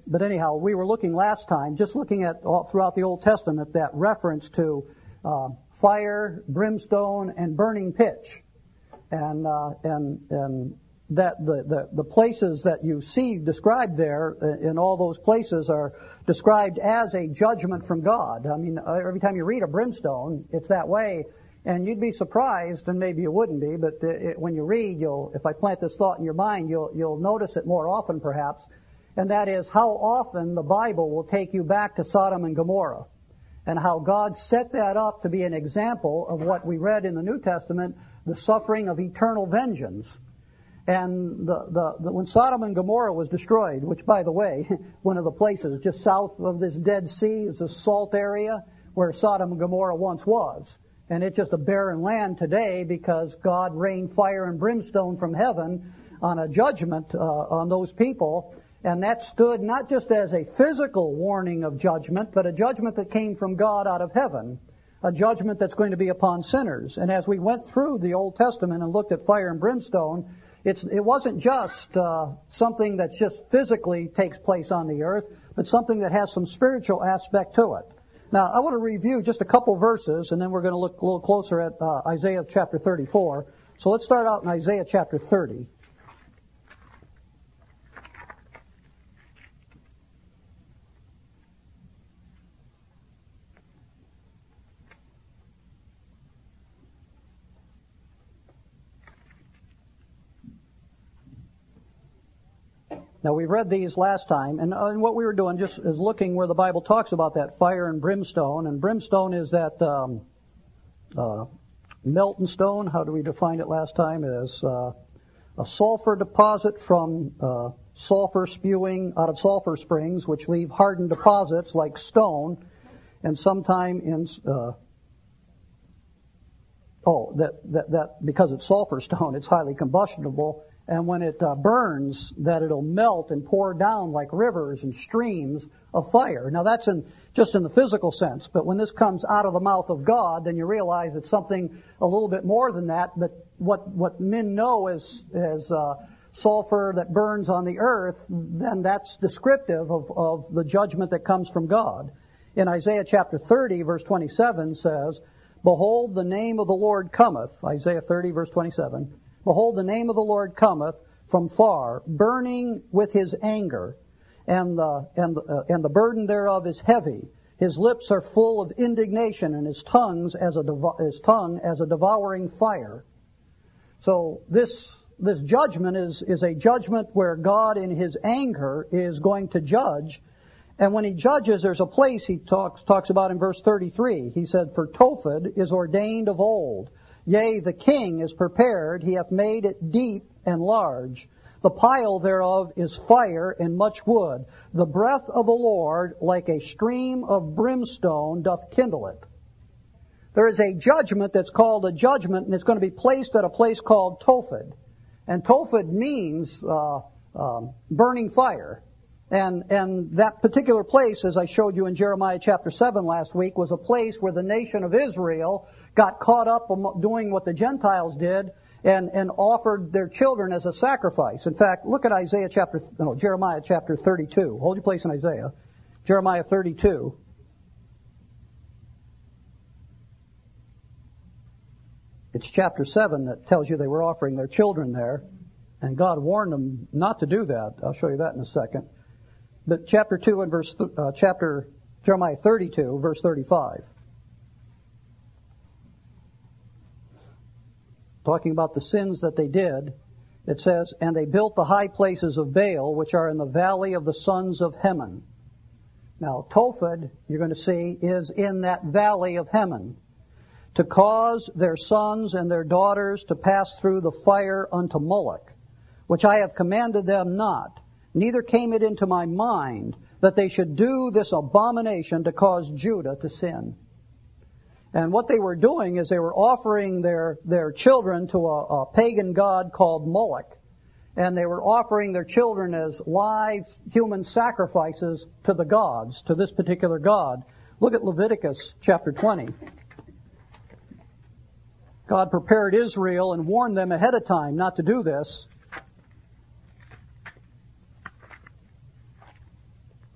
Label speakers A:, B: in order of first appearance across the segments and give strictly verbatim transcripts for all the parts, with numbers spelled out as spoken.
A: but anyhow, we were looking last time, just looking at all throughout the Old Testament, that reference to uh, fire, brimstone, and burning pitch. And, uh, and, and that the, the, the places that you see described there in all those places are described as a judgment from God. I mean, every time you read a brimstone, it's that way. And you'd be surprised, and maybe you wouldn't be, but it, when you read, you'll, if I plant this thought in your mind, you'll, you'll notice it more often perhaps. And that is how often the Bible will take you back to Sodom and Gomorrah, and how God set that up to be an example of what we read in the New Testament, the suffering of eternal vengeance. And the, the, the, when Sodom and Gomorrah was destroyed, which, by the way, one of the places just south of this Dead Sea is a salt area where Sodom and Gomorrah once was. And it's just a barren land today because God rained fire and brimstone from heaven on a judgment uh, on those people. And that stood not just as a physical warning of judgment, but a judgment that came from God out of heaven, a judgment that's going to be upon sinners. And as we went through the Old Testament and looked at fire and brimstone, it's, it wasn't just uh, something that just physically takes place on the earth, but something that has some spiritual aspect to it. Now, I want to review just a couple verses, and then we're going to look a little closer at uh, Isaiah chapter thirty-four. So let's start out in Isaiah chapter thirty. Now, we read these last time, and, uh, and what we were doing just is looking where the Bible talks about that fire and brimstone. And brimstone is that um, uh, melting stone. How do we define it last time? As uh, a sulfur deposit from uh, sulfur spewing out of sulfur springs, which leave hardened deposits like stone. And sometime in uh, oh, that that that because it's sulfur stone, it's highly combustible. And when it uh, burns, that it'll melt and pour down like rivers and streams of fire. Now that's in just in the physical sense, but when this comes out of the mouth of God, then you realize it's something a little bit more than that. But what what men know as as uh, sulfur that burns on the earth, then that's descriptive of of the judgment that comes from God. In Isaiah chapter thirty, verse twenty-seven says, "Behold, the name of the Lord cometh." Isaiah thirty, verse twenty-seven. "Behold, the name of the Lord cometh from far, burning with his anger, and the and uh, and the burden thereof is heavy. His lips are full of indignation, and his tongues as a devo- his tongue as a devouring fire." So this this judgment is is a judgment where God, in his anger, is going to judge. And when he judges, there's a place he talks talks about in verse thirty-three. He said, "For Tophet is ordained of old. Yea, the king is prepared, he hath made it deep and large. The pile thereof is fire and much wood. The breath of the Lord, like a stream of brimstone, doth kindle it." There is a judgment that's called a judgment, and it's going to be placed at a place called Tophet. And Tophet means uh, um, burning fire. And and that particular place, as I showed you in Jeremiah chapter seven last week, was a place where the nation of Israel got caught up doing what the Gentiles did and, and offered their children as a sacrifice. In fact, look at Isaiah chapter, no, Jeremiah chapter thirty-two. Hold your place in Isaiah. Jeremiah thirty-two. It's chapter seven that tells you they were offering their children there, and God warned them not to do that. I'll show you that in a second. But chapter two and verse, uh, chapter, Jeremiah thirty-two, verse thirty-five. Talking about the sins that they did, it says, "And they built the high places of Baal, which are in the valley of the sons of Heman." Now, Tophet, you're going to see, is in that valley of Heman, "to cause their sons and their daughters to pass through the fire unto Moloch, which I have commanded them not. Neither came it into my mind that they should do this abomination to cause Judah to sin." And what they were doing is they were offering their, their children to a, a pagan god called Moloch. And they were offering their children as live human sacrifices to the gods, to this particular god. Look at Leviticus chapter twenty. God prepared Israel and warned them ahead of time not to do this.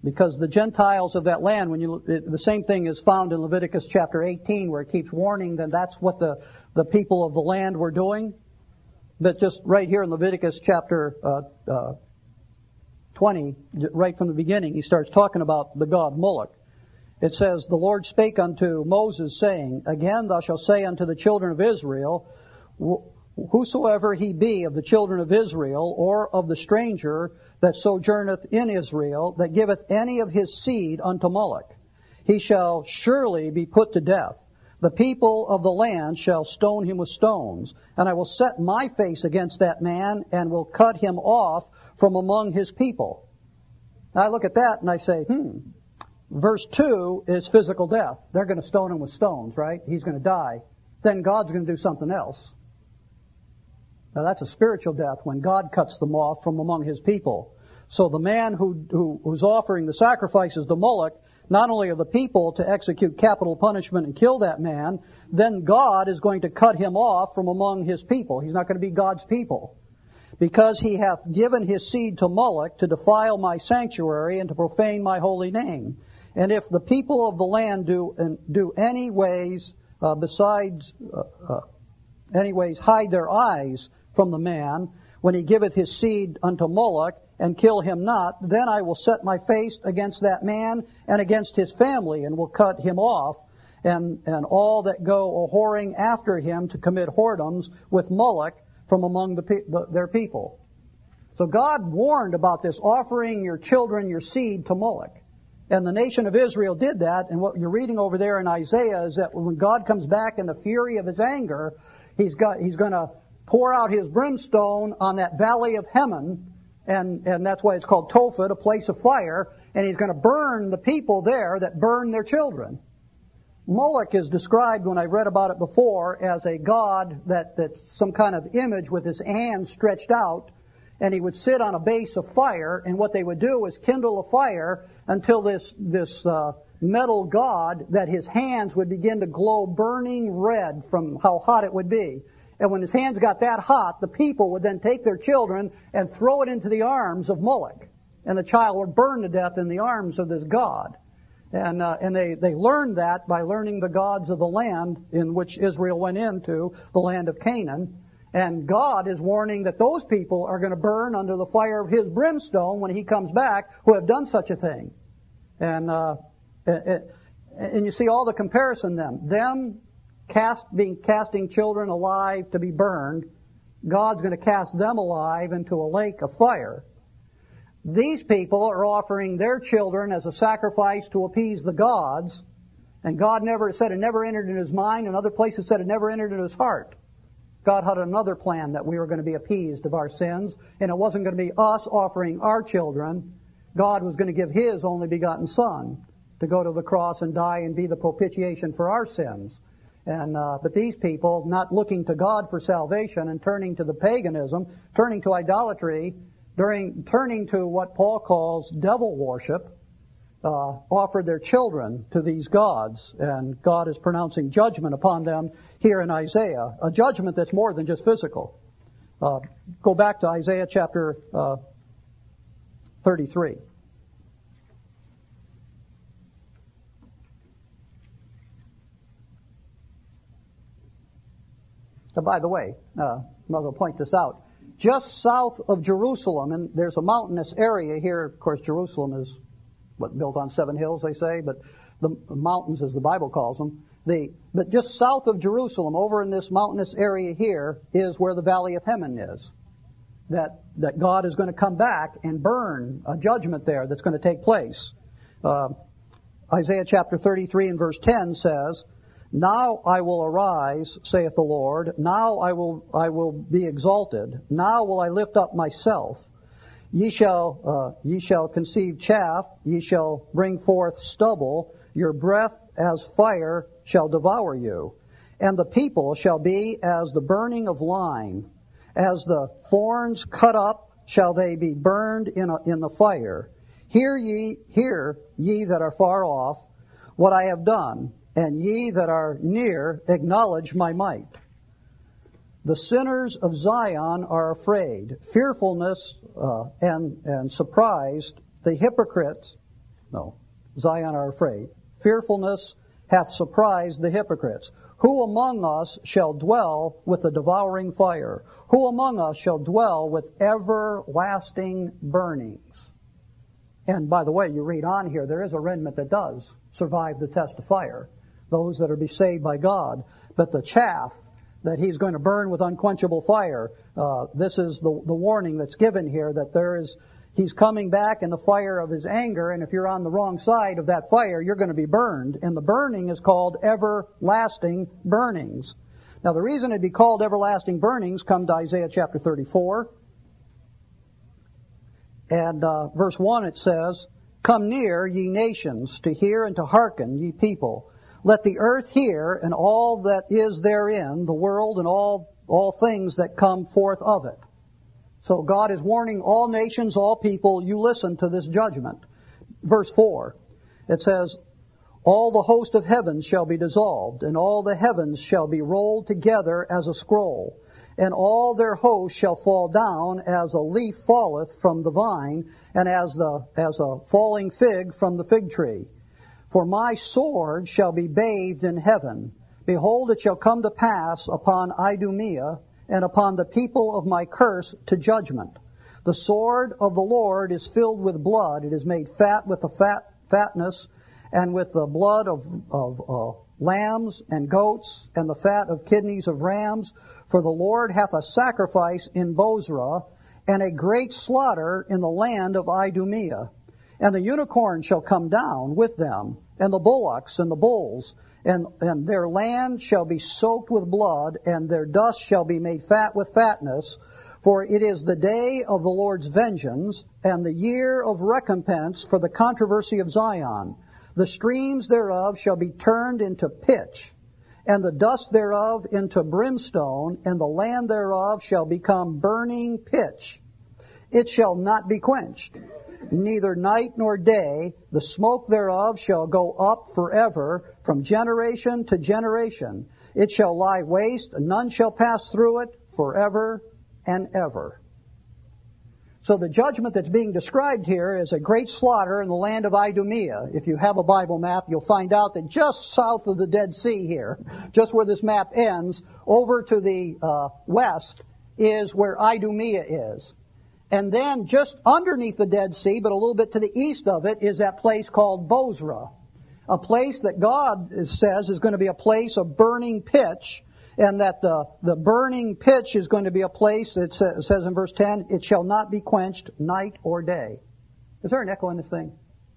A: Because the Gentiles of that land, when you it, the same thing is found in Leviticus chapter eighteen, where it keeps warning that that's what the, the people of the land were doing. But just right here in Leviticus chapter uh, uh, twenty, right from the beginning, he starts talking about the god Moloch. It says, "The Lord spake unto Moses, saying, Again thou shalt say unto the children of Israel, Whosoever he be of the children of Israel, or of the stranger that sojourneth in Israel, that giveth any of his seed unto Moloch, he shall surely be put to death. The people of the land shall stone him with stones, and I will set my face against that man, and will cut him off from among his people." Now I look at that and I say, hmm, verse two is physical death. They're going to stone him with stones, right? He's going to die. Then God's going to do something else. Now that's a spiritual death when God cuts them off from among his people. So the man who, who who's offering the sacrifices to Moloch, not only are the people to execute capital punishment and kill that man, then God is going to cut him off from among his people. He's not going to be God's people. Because he hath given his seed to Moloch to defile my sanctuary and to profane my holy name. And if the people of the land do and do any ways uh, besides uh, uh, any ways hide their eyes from the man when he giveth his seed unto Moloch, and kill him not, then I will set my face against that man and against his family, and will cut him off, and, and all that go a whoring after him to commit whoredoms with Moloch from among the, the, their people. So God warned about this, offering your children, your seed to Moloch. And the nation of Israel did that, and what you're reading over there in Isaiah is that when God comes back in the fury of his anger, he's got he's going to pour out his brimstone on that valley of Heman, and, and that's why it's called Tophet, a place of fire, and he's going to burn the people there that burn their children. Moloch is described, when I've read about it before, as a god that, that's some kind of image with his hands stretched out, and he would sit on a base of fire, and what they would do is kindle a fire until this, this uh, metal god, that his hands would begin to glow burning red from how hot it would be. And when his hands got that hot, the people would then take their children and throw it into the arms of Moloch. And the child would burn to death in the arms of this god. And uh, and they, they learned that by learning the gods of the land in which Israel went into, the land of Canaan. And God is warning that those people are going to burn under the fire of his brimstone when he comes back, who have done such a thing. And uh, it, and you see all the comparison then. Them cast being casting children alive to be burned, God's going to cast them alive into a lake of fire. These people are offering their children as a sacrifice to appease the gods, and God never said it never entered in his mind, and other places said it never entered in his heart. God had another plan, that we were going to be appeased of our sins, and it wasn't going to be us offering our children. God was going to give his only begotten Son to go to the cross and die and be the propitiation for our sins. And uh, but these people, not looking to God for salvation and turning to the paganism, turning to idolatry, during turning to what Paul calls devil worship, uh, offered their children to these gods. And God is pronouncing judgment upon them here in Isaiah, a judgment that's more than just physical. Uh, go back to Isaiah chapter uh, thirty-three. So by the way, uh, I'm going to point this out. Just south of Jerusalem, and there's a mountainous area here. Of course, Jerusalem is what, built on seven hills, they say, but the mountains, as the Bible calls them. The, but just south of Jerusalem, over in this mountainous area here, is where the Valley of Heman is. That that God is going to come back and burn a judgment there that's going to take place. Uh, Isaiah chapter thirty-three and verse ten says, "Now I will arise, saith the Lord. Now I will I will be exalted. Now will I lift up myself. Ye shall uh, ye shall conceive chaff. Ye shall bring forth stubble. Your breath as fire shall devour you. And the people shall be as the burning of lime. As the thorns cut up shall they be burned in a, in the fire. Hear ye, hear ye that are far off, what I have done. And ye that are near, acknowledge my might. The sinners of Zion are afraid, fearfulness uh, and, and surprised. The hypocrites No. Zion are afraid. Fearfulness hath surprised the hypocrites. Who among us shall dwell with the devouring fire? Who among us shall dwell with everlasting burnings? And by the way, you read on here, there is a remnant that does survive the test of fire. Those that are be saved by God. But the chaff that he's going to burn with unquenchable fire, uh, this is the, the warning that's given here, that there is, he's coming back in the fire of his anger, and if you're on the wrong side of that fire, you're going to be burned. And the burning is called everlasting burnings. Now the reason it'd be called everlasting burnings, come to Isaiah chapter thirty-four. And uh, verse one it says, Come near, ye nations, to hear and to hearken, ye people. Let the earth hear, and all that is therein, the world and all, all things that come forth of it. So God is warning all nations, all people, you listen to this judgment. Verse four, it says, All the host of heavens shall be dissolved, and all the heavens shall be rolled together as a scroll. And all their hosts shall fall down as a leaf falleth from the vine, and as the as a falling fig from the fig tree. For my sword shall be bathed in heaven. Behold, it shall come to pass upon Idumea, and upon the people of my curse to judgment. The sword of the Lord is filled with blood. It is made fat with the fat fatness, and with the blood of, of uh, lambs and goats, and the fat of kidneys of rams. For the Lord hath a sacrifice in Bozrah, and a great slaughter in the land of Idumea. And the unicorn shall come down with them, and the bullocks and the bulls, and, and their land shall be soaked with blood, and their dust shall be made fat with fatness. For it is the day of the Lord's vengeance, and the year of recompense for the controversy of Zion. The streams thereof shall be turned into pitch, and the dust thereof into brimstone, and the land thereof shall become burning pitch. It shall not be quenched, neither night nor day. The smoke thereof shall go up forever, from generation to generation. It shall lie waste, and none shall pass through it forever and ever. So the judgment that's being described here is a great slaughter in the land of Idumea. If you have a Bible map, you'll find out that just south of the Dead Sea here, just where this map ends, over to the uh, west is where Idumea is. And then just underneath the Dead Sea, but a little bit to the east of it, is that place called Bozrah. A place that God says is going to be a place of burning pitch, and that the, the burning pitch is going to be a place, it says in verse ten, it shall not be quenched night or day. Is there an echo in this thing?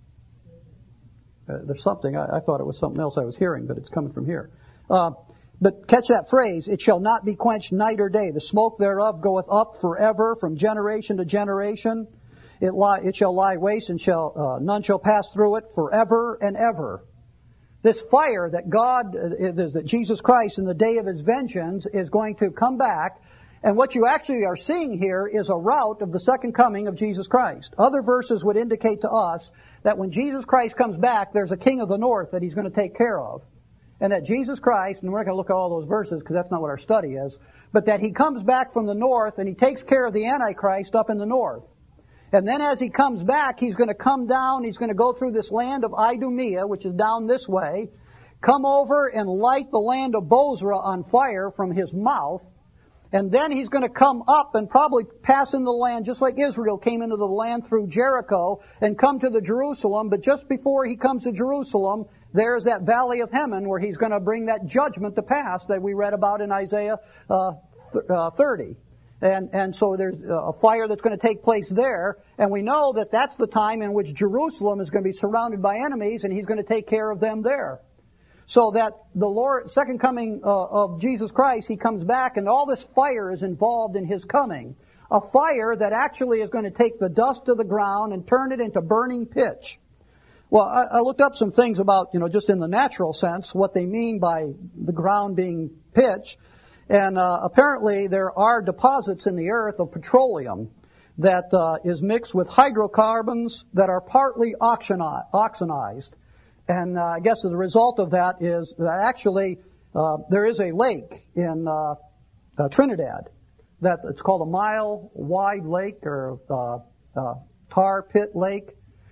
A: Uh, there's something. I, I thought it was something else I was hearing, but it's coming from here. Uh, but catch that phrase, it shall not be quenched night or day. The smoke thereof goeth up forever, from generation to generation. It, lie, it shall lie waste, and shall uh, none shall pass through it forever and ever. This fire that God, that Jesus Christ in the day of His vengeance is going to come back. And what you actually are seeing here is a route of the second coming of Jesus Christ. Other verses would indicate to us that when Jesus Christ comes back, there's a king of the north that He's going to take care of. And that Jesus Christ, and we're not going to look at all those verses because that's not what our study is, but that He comes back from the north and He takes care of the Antichrist up in the north. And then as He comes back, He's going to come down, He's going to go through this land of Idumea, which is down this way, come over and light the land of Bozrah on fire from His mouth, and then He's going to come up and probably pass into the land just like Israel came into the land through Jericho and come to the Jerusalem, but just before He comes to Jerusalem, there's that valley of Hinnom where He's going to bring that judgment to pass that we read about in Isaiah uh, thirty. And, and so there's a fire that's going to take place there. And we know that that's the time in which Jerusalem is going to be surrounded by enemies, and He's going to take care of them there. So that the Lord, second coming uh, of Jesus Christ, He comes back, and all this fire is involved in His coming. A fire that actually is going to take the dust of the ground and turn it into burning pitch. Well, I, I looked up some things about, you know, just in the natural sense, what they mean by the ground being pitch. And uh, apparently there are deposits in the earth of petroleum that uh, is mixed with hydrocarbons that are partly oxidized. And uh, I guess the result of that is that actually uh, there is a lake in uh, uh, Trinidad that it's called a mile wide lake or uh, uh, tar pit lake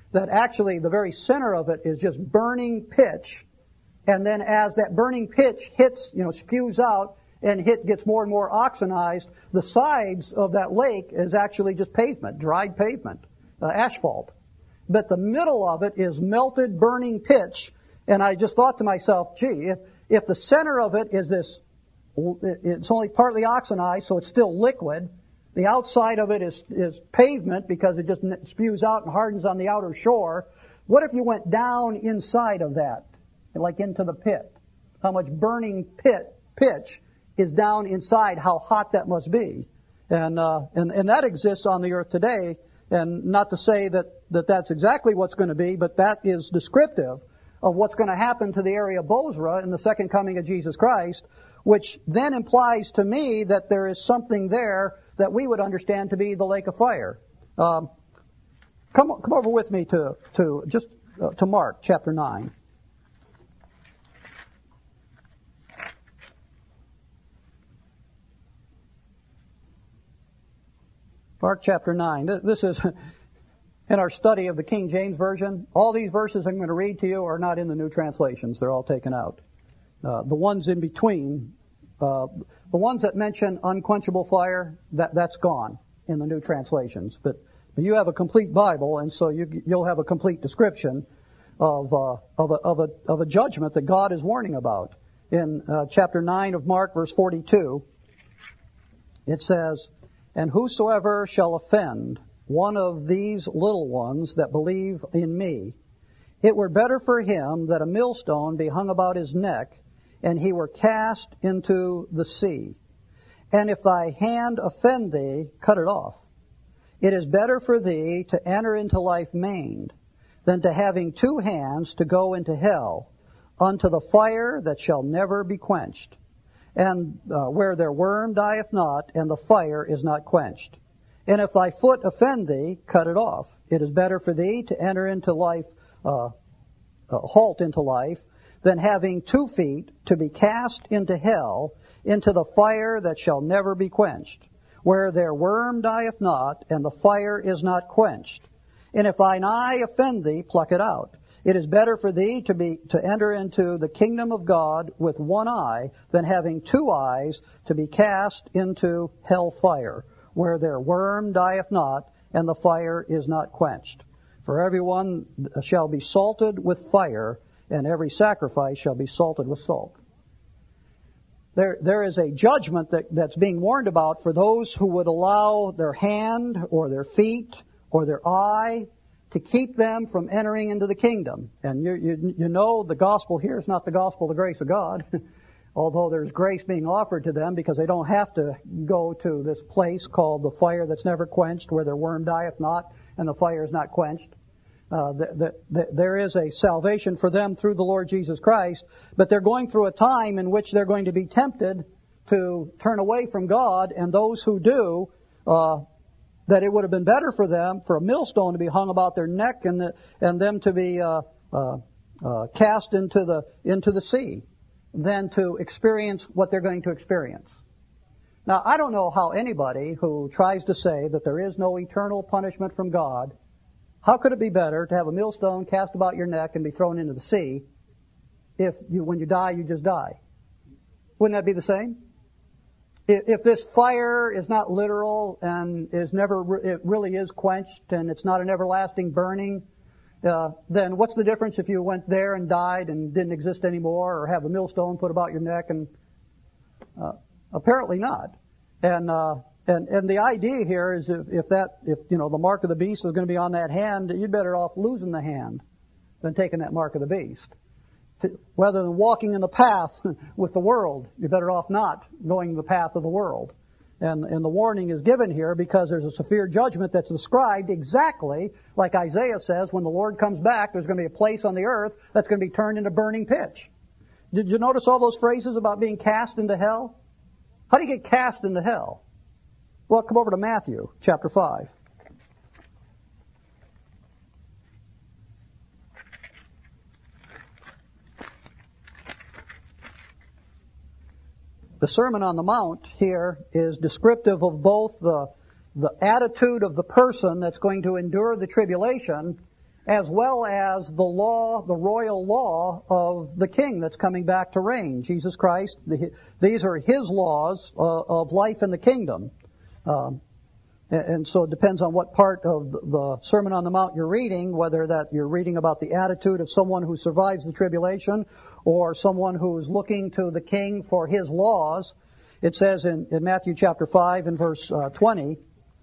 A: that actually the very center of it is just burning pitch. And then as that burning pitch hits, you know, spews out and hit gets more and more oxidized, the sides of that lake is actually just pavement, dried pavement, uh, asphalt. But the middle of it is melted, burning pitch. And I just thought to myself, gee, if, if the center of it is this, it's only partly oxidized, so it's still liquid. The outside of it is, is pavement because it just spews out and hardens on the outer shore. What if you went down inside of that, like into the pit? How much burning pit pitch is down inside? How hot that must be, and uh, and and that exists on the earth today. And not to say that, that that's exactly what's going to be, but that is descriptive of what's going to happen to the area of Bozrah in the second coming of Jesus Christ, which then implies to me that there is something there that we would understand to be the lake of fire. Um, come come over with me to to just uh, to Mark chapter nine. Mark chapter nine. This is in our study of the King James Version. All these verses I'm going to read to you are not in the new translations. They're all taken out. Uh, the ones in between, uh, the ones that mention unquenchable fire, that, that's gone in the new translations. But, but you have a complete Bible, and so you, you'll have a complete description of, uh, of, a, of, a, of a judgment that God is warning about. In uh, chapter nine of Mark, verse forty-two, it says, "And whosoever shall offend one of these little ones that believe in me, it were better for him that a millstone be hung about his neck, and he were cast into the sea. And if thy hand offend thee, cut it off. It is better for thee to enter into life maimed, than to having two hands to go into hell, unto the fire that shall never be quenched. And uh, where their worm dieth not, and the fire is not quenched. And if thy foot offend thee, cut it off. It is better for thee to enter into life, uh, uh, halt into life, than having two feet to be cast into hell, into the fire that shall never be quenched, where their worm dieth not, and the fire is not quenched. And if thine eye offend thee, pluck it out. It is better for thee to be to enter into the kingdom of God with one eye than having two eyes to be cast into hell fire, where their worm dieth not, and the fire is not quenched. For everyone shall be salted with fire, and every sacrifice shall be salted with salt." There, there is a judgment that, that's being warned about for those who would allow their hand or their feet or their eye to keep them from entering into the kingdom. And you, you, you know the gospel here is not the gospel of the grace of God, although there's grace being offered to them because they don't have to go to this place called the fire that's never quenched, where their worm dieth not and the fire is not quenched. Uh, the, the, the, there is a salvation for them through the Lord Jesus Christ, but they're going through a time in which they're going to be tempted to turn away from God, and those who do, uh, that it would have been better for them for a millstone to be hung about their neck and the, and them to be uh, uh, uh, cast into the into the sea than to experience what they're going to experience. Now, I don't know how anybody who tries to say that there is no eternal punishment from God, how could it be better to have a millstone cast about your neck and be thrown into the sea if you, when you die, you just die? Wouldn't that be the same? If this fire is not literal and is never, it really is quenched and it's not an everlasting burning, uh, then what's the difference if you went there and died and didn't exist anymore, or have a millstone put about your neck? And uh, apparently not. And uh, and and the idea here is if, if that if you know the mark of the beast is going to be on that hand, you'd better off losing the hand than taking that mark of the beast. To, rather than walking in the path with the world, you're better off not going the path of the world. And, and the warning is given here because there's a severe judgment that's described exactly like Isaiah says, when the Lord comes back, there's going to be a place on the earth that's going to be turned into burning pitch. Did you notice all those phrases about being cast into hell? How do you get cast into hell? Well, come over to Matthew chapter five. The Sermon on the Mount here is descriptive of both the, the attitude of the person that's going to endure the tribulation as well as the law, the royal law of the king that's coming back to reign, Jesus Christ. The, these are his laws uh, of life in the kingdom. Um, and, and so it depends on what part of the, the Sermon on the Mount you're reading, whether that you're reading about the attitude of someone who survives the tribulation or someone who's looking to the king for his laws. It says in, in Matthew chapter five and verse uh, twenty,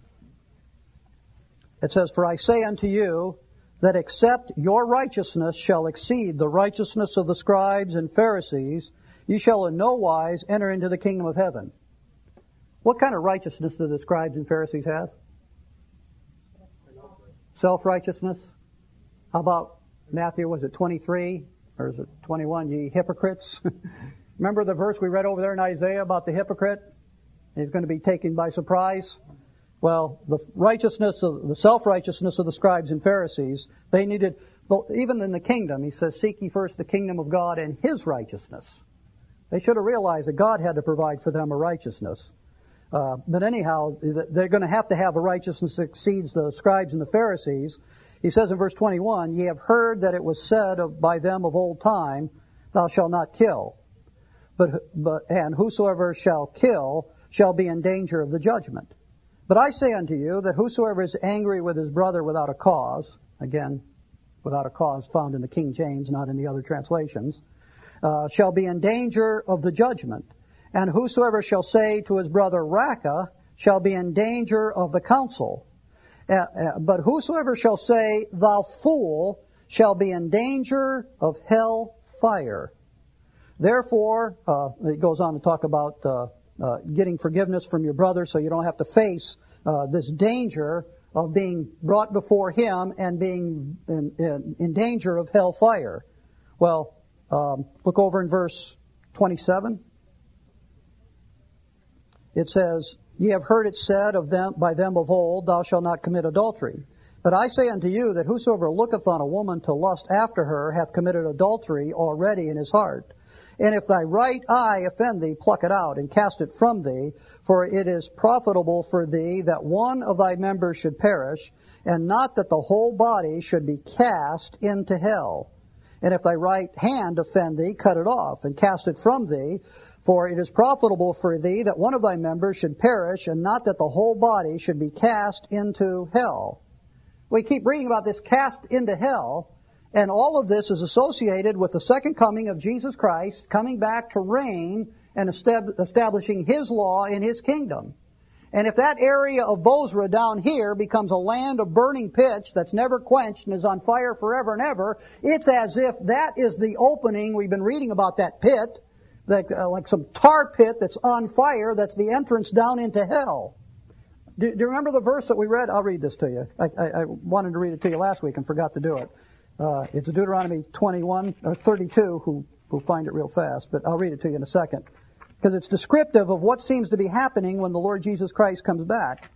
A: it says, "For I say unto you, that except your righteousness shall exceed the righteousness of the scribes and Pharisees, you shall in no wise enter into the kingdom of heaven." What kind of righteousness do the scribes and Pharisees have? Self-righteousness. How about Matthew, was it twenty-three? Or is it twenty-one? Ye hypocrites. Remember the verse we read over there in Isaiah about the hypocrite? He's going to be taken by surprise. Well, the righteousness of the self-righteousness of the scribes and Pharisees, they needed, even in the kingdom, he says, "Seek ye first the kingdom of God and his righteousness." They should have realized that God had to provide for them a righteousness. Uh, but anyhow, they're going to have to have a righteousness that exceeds the scribes and the Pharisees. He says in verse twenty-one, "Ye have heard that it was said of, by them of old time, Thou shalt not kill. But, but and whosoever shall kill shall be in danger of the judgment. But I say unto you that whosoever is angry with his brother without a cause," again, without a cause found in the King James, not in the other translations, uh, "shall be in danger of the judgment. And whosoever shall say to his brother, Raca, shall be in danger of the council. Uh, uh, but whosoever shall say, Thou fool, shall be in danger of hell fire. Therefore," uh, it goes on to talk about uh, uh, getting forgiveness from your brother so you don't have to face uh, this danger of being brought before him and being in, in, in danger of hell fire. Well, um, look over in verse twenty-seven. It says, "Ye have heard it said of them by them of old, Thou shalt not commit adultery. But I say unto you that whosoever looketh on a woman to lust after her hath committed adultery already in his heart. And if thy right eye offend thee, pluck it out, and cast it from thee, for it is profitable for thee that one of thy members should perish, and not that the whole body should be cast into hell. And if thy right hand offend thee, cut it off, and cast it from thee, for it is profitable for thee that one of thy members should perish, and not that the whole body should be cast into hell." We keep reading about this cast into hell, and all of this is associated with the second coming of Jesus Christ, coming back to reign and establishing his law in his kingdom. And if that area of Bozrah down here becomes a land of burning pitch that's never quenched and is on fire forever and ever, it's as if that is the opening. We've been reading about that pit, like, uh, like some tar pit that's on fire, that's the entrance down into hell. Do, do you remember the verse that we read? I'll read this to you. I, I, I wanted to read it to you last week and forgot to do it. Uh, it's Deuteronomy twenty-one, or thirty-two, who who find it real fast, but I'll read it to you in a second. Because it's descriptive of what seems to be happening when the Lord Jesus Christ comes back.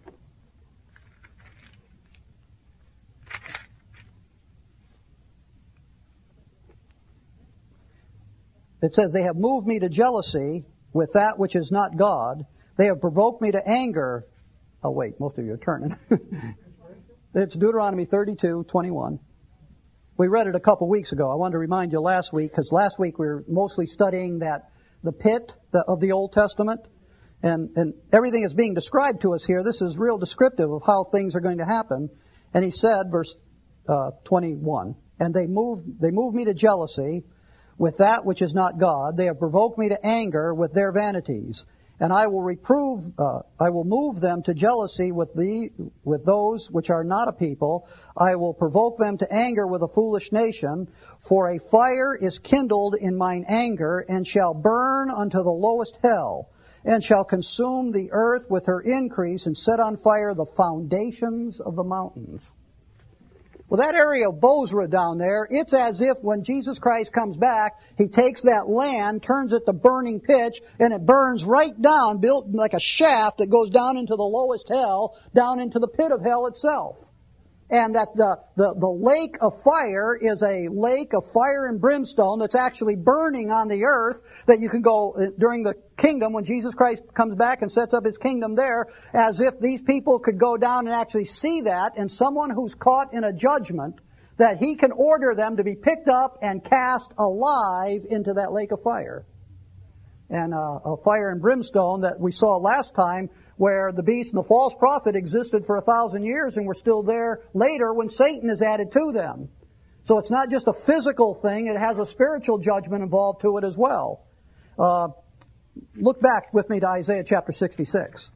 A: It says, "They have moved me to jealousy with that which is not God. They have provoked me to anger." Oh, wait, most of you are turning. It's Deuteronomy thirty-two, twenty-one. We read it a couple weeks ago. I wanted to remind you last week, because last week we were mostly studying that the pit of the Old Testament, and, and everything is being described to us here. This is real descriptive of how things are going to happen. And he said, verse uh, twenty-one, "And they moved, they moved me to jealousy with that which is not God. They have provoked me to anger with their vanities. And I will reprove, uh, I will move them to jealousy with the, with those which are not a people. I will provoke them to anger with a foolish nation. For a fire is kindled in mine anger, and shall burn unto the lowest hell, and shall consume the earth with her increase, and set on fire the foundations of the mountains." Well, that area of Bozrah down there, it's as if when Jesus Christ comes back, He takes that land, turns it to burning pitch, and it burns right down, built like a shaft that goes down into the lowest hell, down into the pit of hell itself. And that the, the, the lake of fire is a lake of fire and brimstone that's actually burning on the earth, that you can go during the kingdom when Jesus Christ comes back and sets up His kingdom there, as if these people could go down and actually see that, and someone who's caught in a judgment, that He can order them to be picked up and cast alive into that lake of fire. And uh, a fire and brimstone that we saw last time, where the beast and the false prophet existed for a thousand years and were still there later when Satan is added to them. So it's not just a physical thing, it has a spiritual judgment involved to it as well. Uh, look back with me to Isaiah chapter sixty-six.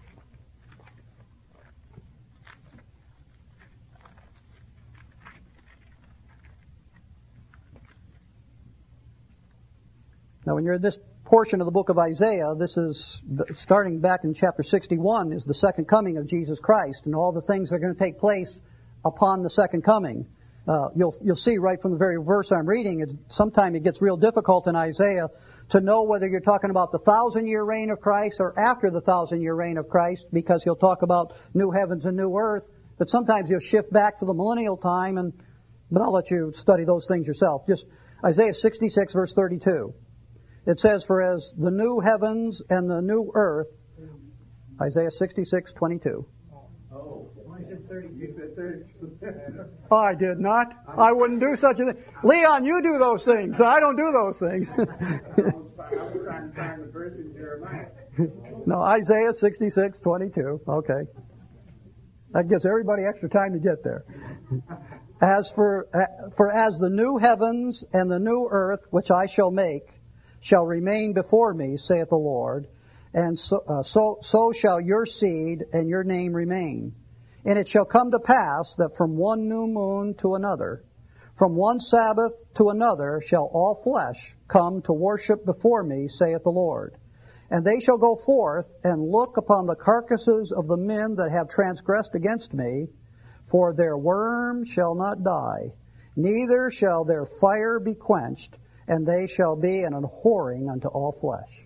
A: Now when you're in this portion of the book of Isaiah, this is, starting back in chapter sixty-one, is the second coming of Jesus Christ and all the things that are going to take place upon the second coming. Uh, you'll you'll see right from the very verse I'm reading, it's, sometimes it gets real difficult in Isaiah to know whether you're talking about the thousand-year reign of Christ or after the thousand-year reign of Christ, because he'll talk about new heavens and new earth. But sometimes he'll shift back to the millennial time, and but I'll let you study those things yourself. Just Isaiah sixty-six, verse thirty-two. It says, "For as the new heavens and the new earth," Isaiah sixty-six, twenty-two.
B: Oh, why is it thirty-two? thirty-two.
A: Oh, I did not. I wouldn't do such a thing. Leon, you do those things. I don't do those things.
B: I was trying to find the verse in Jeremiah.
A: No, Isaiah sixty-six, twenty-two. Okay. That gives everybody extra time to get there. As for, for as the new heavens and the new earth, which I shall make, shall remain before me, saith the Lord, and so, uh, so, so shall your seed and your name remain. And it shall come to pass that from one new moon to another, from one Sabbath to another, shall all flesh come to worship before me, saith the Lord. And they shall go forth and look upon the carcasses of the men that have transgressed against me, for their worm shall not die, neither shall their fire be quenched, and they shall be an abhorring unto all flesh.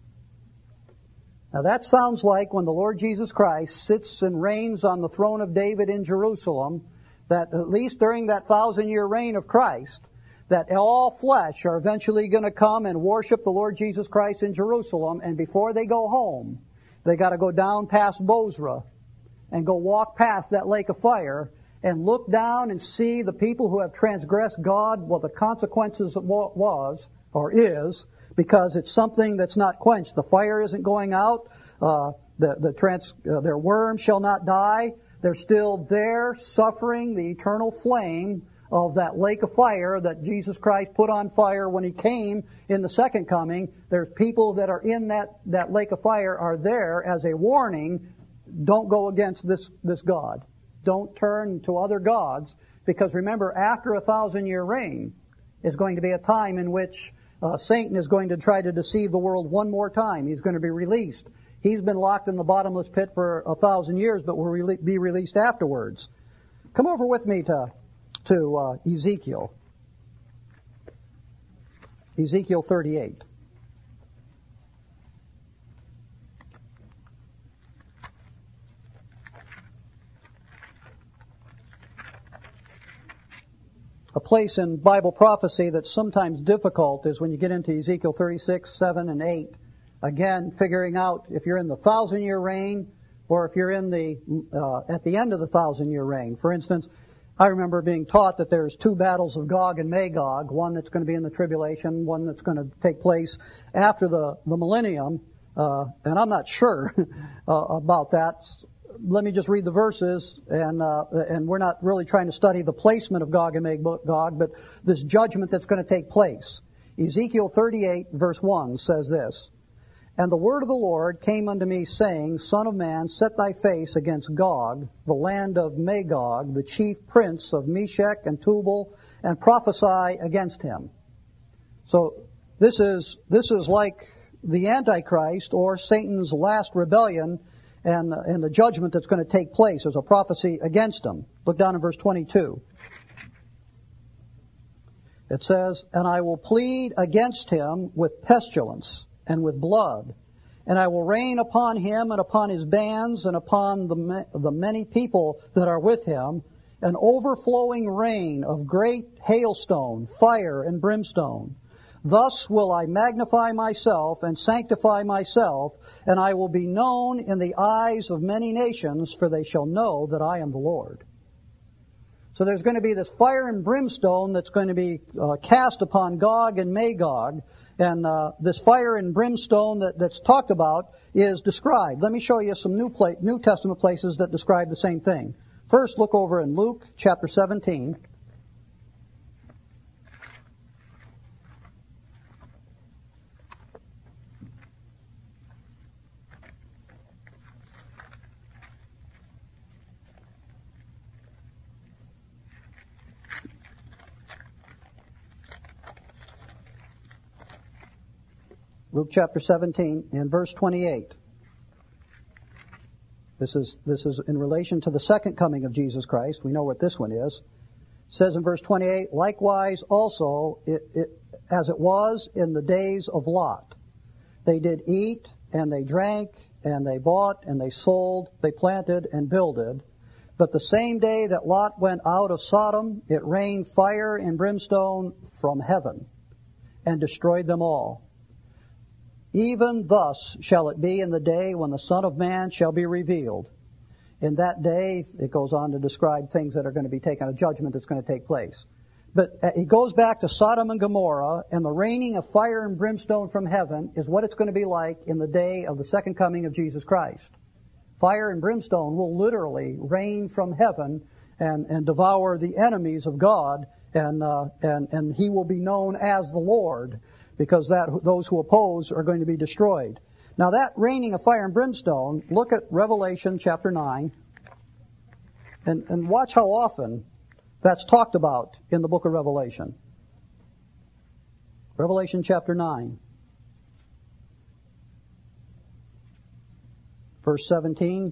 A: Now that sounds like when the Lord Jesus Christ sits and reigns on the throne of David in Jerusalem, that at least during that thousand-year reign of Christ, that all flesh are eventually going to come and worship the Lord Jesus Christ in Jerusalem, and before they go home, they got to go down past Bozrah and go walk past that lake of fire and look down and see the people who have transgressed God, what the consequences was, or is, because it's something that's not quenched. The fire isn't going out. Uh, the, the trans, uh, their worm shall not die. They're still there suffering the eternal flame of that lake of fire that Jesus Christ put on fire when He came in the second coming. There's people that are in that, that lake of fire are there as a warning. Don't go against this, this God. Don't turn to other gods, because remember, after a thousand-year reign is going to be a time in which uh, Satan is going to try to deceive the world one more time. He's going to be released. He's been locked in the bottomless pit for a thousand years, but will re- be released afterwards. Come over with me to, to uh, Ezekiel. Ezekiel thirty-eight. A place in Bible prophecy that's sometimes difficult is when you get into Ezekiel thirty-six, seven, and eight. Again, figuring out if you're in the thousand-year reign or if you're in the uh, at the end of the thousand-year reign. For instance, I remember being taught that there's two battles of Gog and Magog, one that's going to be in the tribulation, one that's going to take place after the, the millennium, uh, and I'm not sure uh, about that. Let me just read the verses, and uh, and we're not really trying to study the placement of Gog and Magog, but this judgment that's going to take place. Ezekiel thirty-eight, verse one says this, "And the word of the Lord came unto me, saying, Son of man, set thy face against Gog, the land of Magog, the chief prince of Meshech and Tubal, and prophesy against him." So this is this is like the Antichrist or Satan's last rebellion, and and the judgment that's going to take place as a prophecy against him. Look down in verse twenty-two. It says, "And I will plead against him with pestilence and with blood, and I will rain upon him and upon his bands and upon the the many people that are with him, an overflowing rain of great hailstone, fire, and brimstone. Thus will I magnify myself and sanctify myself, and I will be known in the eyes of many nations, for they shall know that I am the Lord." So there's going to be this fire and brimstone that's going to be uh, cast upon Gog and Magog. And uh, this fire and brimstone that, that's talked about is described. Let me show you some New, pla- New Testament places that describe the same thing. First, look over in Luke chapter seventeen. Luke chapter seventeen and verse twenty-eight. This is, this is in relation to the second coming of Jesus Christ. We know what this one is. It says in verse twenty-eight, likewise also, it, it, as it was in the days of Lot. They did eat, and they drank, and they bought, and they sold, they planted, and builded. But the same day that Lot went out of Sodom, it rained fire and brimstone from heaven, and destroyed them all. Even thus shall it be in the day when the Son of Man shall be revealed. In that day, it goes on to describe things that are going to be taken, a judgment that's going to take place. But it goes back to Sodom and Gomorrah, and the raining of fire and brimstone from heaven is what it's going to be like in the day of the second coming of Jesus Christ. Fire and brimstone will literally rain from heaven and, and devour the enemies of God, and, uh, and, and He will be known as the Lord, because that those who oppose are going to be destroyed. Now that raining of fire and brimstone, look at Revelation chapter nine, and, and watch how often that's talked about in the book of Revelation. Revelation chapter nine, verse seventeen.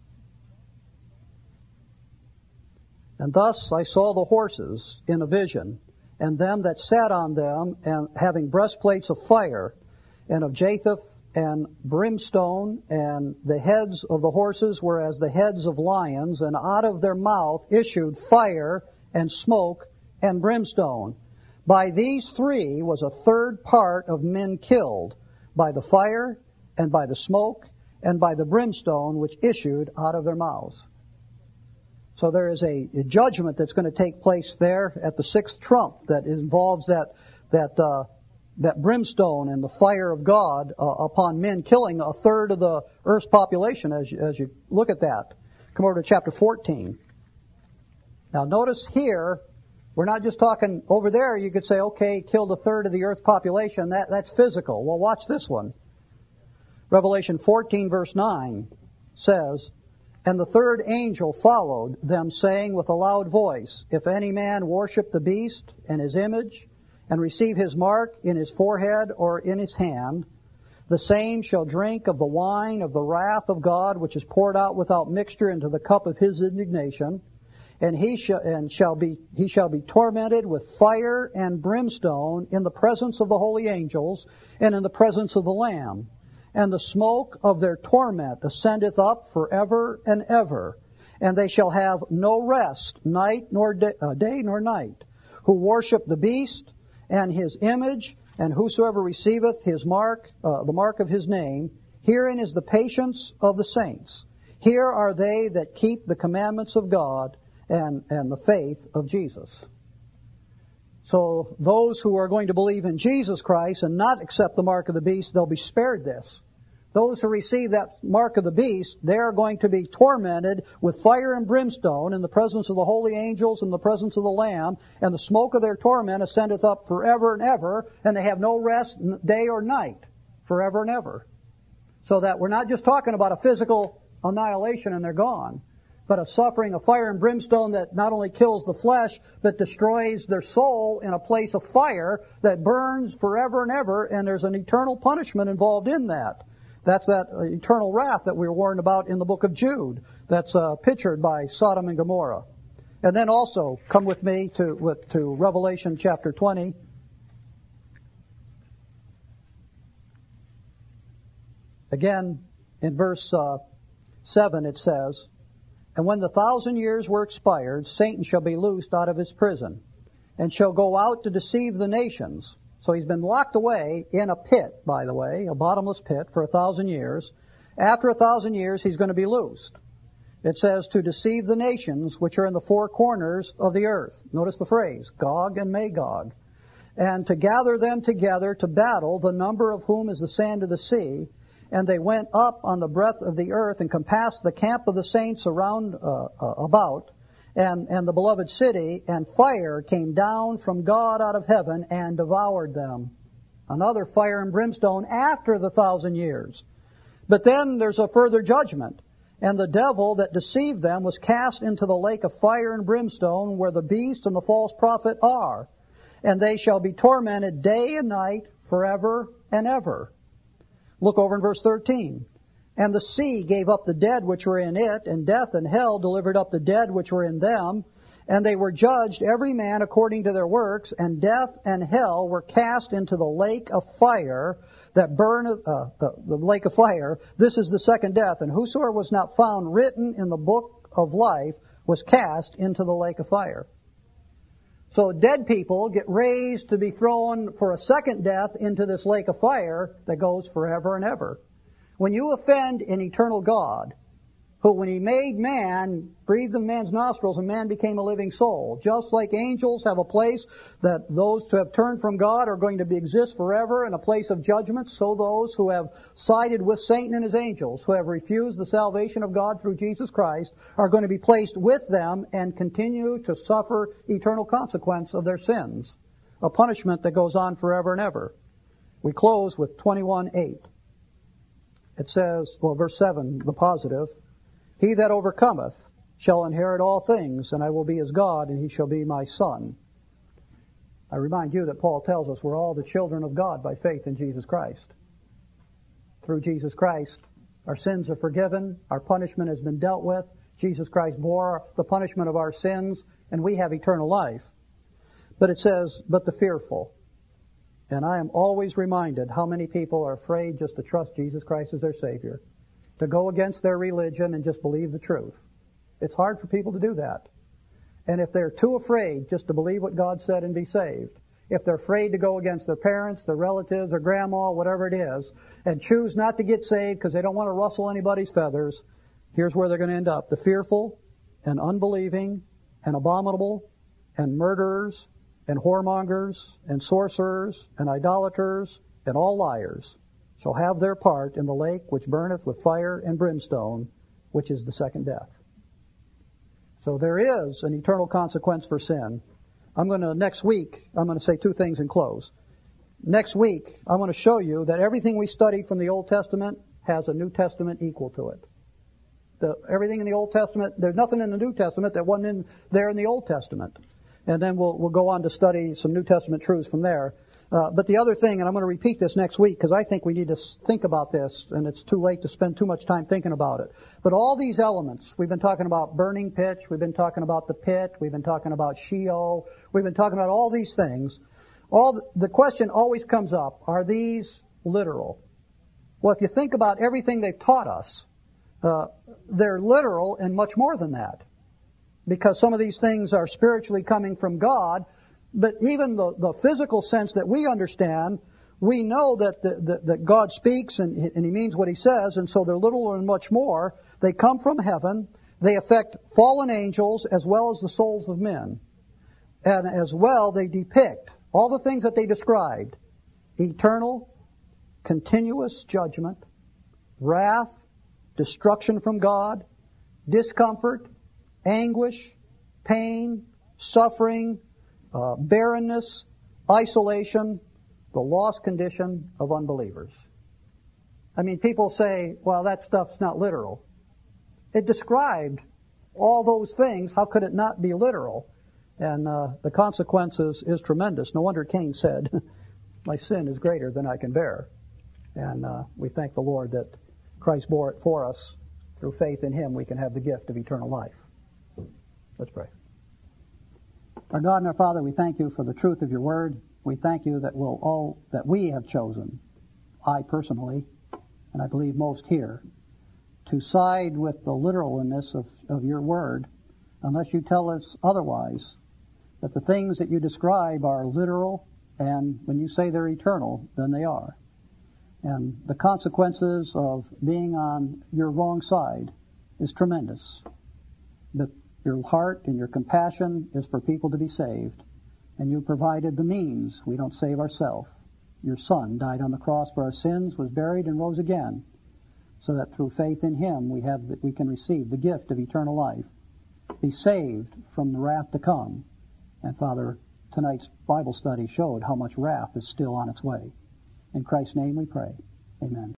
A: And thus I saw the horses in a vision, and them that sat on them, and having breastplates of fire, and of japheth and brimstone, and the heads of the horses were as the heads of lions, and out of their mouth issued fire and smoke and brimstone. By these three was a third part of men killed, by the fire, and by the smoke, and by the brimstone which issued out of their mouths. So there is a, a judgment that's going to take place there at the sixth trump that involves that that uh, that brimstone and the fire of God uh, upon men, killing a third of the earth's population. As you, as you look at that, come over to chapter fourteen. Now notice here, we're not just talking over there. You could say, okay, killed a third of the earth's population. That that's physical. Well, watch this one. Revelation fourteen verse nine says, and the third angel followed them, saying with a loud voice, if any man worship the beast and his image, and receive his mark in his forehead or in his hand, the same shall drink of the wine of the wrath of God, which is poured out without mixture into the cup of his indignation, and he shall and shall be he shall be tormented with fire and brimstone in the presence of the holy angels and in the presence of the Lamb. And the smoke of their torment ascendeth up forever and ever. And they shall have no rest, night nor day, uh, day nor night, who worship the beast and his image, and whosoever receiveth his mark, uh, the mark of his name. Herein is the patience of the saints. Here are they that keep the commandments of God and, and the faith of Jesus. So those who are going to believe in Jesus Christ and not accept the mark of the beast, they'll be spared this. Those who receive that mark of the beast, they are going to be tormented with fire and brimstone in the presence of the holy angels and the presence of the Lamb, and the smoke of their torment ascendeth up forever and ever, and they have no rest day or night, forever and ever. So that we're not just talking about a physical annihilation and they're gone, but of suffering of fire and brimstone that not only kills the flesh, but destroys their soul in a place of fire that burns forever and ever, and there's an eternal punishment involved in that. That's that eternal wrath that we were warned about in the book of Jude. That's uh, pictured by Sodom and Gomorrah. And then also, come with me to, with, to Revelation chapter twenty. Again, in verse uh, seven it says, and when the thousand years were expired, Satan shall be loosed out of his prison, and shall go out to deceive the nations. So he's been locked away in a pit, by the way, a bottomless pit, for a thousand years. After a thousand years, he's going to be loosed. It says to deceive the nations which are in the four corners of the earth. Notice the phrase, Gog and Magog. And to gather them together to battle, the number of whom is the sand of the sea. And they went up on the breadth of the earth and compassed the camp of the saints around uh, uh, about and, and the beloved city, and fire came down from God out of heaven and devoured them. Another fire and brimstone after the thousand years. But then there's a further judgment. And the devil that deceived them was cast into the lake of fire and brimstone, where the beast and the false prophet are. And they shall be tormented day and night forever and ever. Look over in verse thirteen. And the sea gave up the dead which were in it, and death and hell delivered up the dead which were in them. And they were judged every man according to their works, and death and hell were cast into the lake of fire that burneth, uh, the, the lake of fire. This is the second death. And whosoever was not found written in the book of life was cast into the lake of fire. So dead people get raised to be thrown for a second death into this lake of fire that goes forever and ever. When you offend an eternal God, who when He made man, breathed in man's nostrils, and man became a living soul. Just like angels have a place that those who have turned from God are going to be, exist forever in a place of judgment, so those who have sided with Satan and his angels, who have refused the salvation of God through Jesus Christ, are going to be placed with them and continue to suffer eternal consequence of their sins. A punishment that goes on forever and ever. We close with twenty-one eight. It says, well, verse seven, the positive, He that overcometh shall inherit all things, and I will be his God, and he shall be my son. I remind you that Paul tells us we're all the children of God by faith in Jesus Christ. Through Jesus Christ, our sins are forgiven, our punishment has been dealt with, Jesus Christ bore the punishment of our sins, and we have eternal life. But it says, but the fearful. And I am always reminded how many people are afraid just to trust Jesus Christ as their Savior, to go against their religion and just believe the truth. It's hard for people to do that. And if they're too afraid just to believe what God said and be saved, if they're afraid to go against their parents, their relatives, their grandma, whatever it is, and choose not to get saved because they don't want to rustle anybody's feathers, here's where they're going to end up. The fearful and unbelieving and abominable and murderers and whoremongers and sorcerers and idolaters and all liars shall have their part in the lake which burneth with fire and brimstone, which is the second death. So there is an eternal consequence for sin. I'm going to, next week, I'm going to say two things and close. Next week, I'm going to show you that everything we study from the Old Testament has a New Testament equal to it. The, everything in the Old Testament, there's nothing in the New Testament that wasn't in there in the Old Testament. And then we'll, we'll go on to study some New Testament truths from there. Uh, but the other thing, and I'm going to repeat this next week because I think we need to think about this, and it's too late to spend too much time thinking about it. But all these elements, we've been talking about burning pitch, we've been talking about the pit, we've been talking about Sheol, we've been talking about all these things. All the, the question always comes up, are these literal? Well, if you think about everything they've taught us, uh, they're literal and much more than that. Because some of these things are spiritually coming from God, but even the, the physical sense that we understand, we know that the, the, that God speaks and, and He means what He says, and so they're little and much more. They come from heaven. They affect fallen angels as well as the souls of men. And as well, they depict all the things that they described. Eternal, continuous judgment, wrath, destruction from God, discomfort, anguish, pain, suffering, uh, barrenness, isolation, the lost condition of unbelievers. I mean, people say, well, that stuff's not literal. It described all those things. How could it not be literal? And uh, the consequences is tremendous. No wonder Cain said, my sin is greater than I can bear. And uh, we thank the Lord that Christ bore it for us. Through faith in Him, we can have the gift of eternal life. Let's pray. Our God and our Father, we thank You for the truth of Your Word. We thank You that we'll all that we have chosen, I personally, and I believe most here, to side with the literalness of, of Your Word, unless You tell us otherwise, that the things that You describe are literal, and when You say they're eternal, then they are. And the consequences of being on Your wrong side is tremendous. But your heart and your compassion is for people to be saved. And you provided the means. We don't save ourselves. Your Son died on the cross for our sins, was buried, and rose again, so that through faith in Him we have we can receive the gift of eternal life, be saved from the wrath to come. And Father, tonight's Bible study showed how much wrath is still on its way. In Christ's name we pray. Amen.